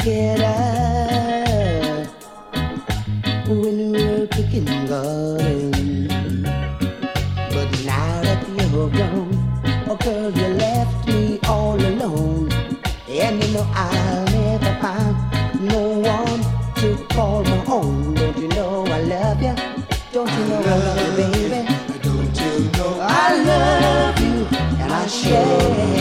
together when we were picking garden. But now that you're gone, oh girl, you left me all alone. And you know I'll never find no one to call my own. Don't you know I love you? Don't you know I love you, baby? Don't you know I love you and I share.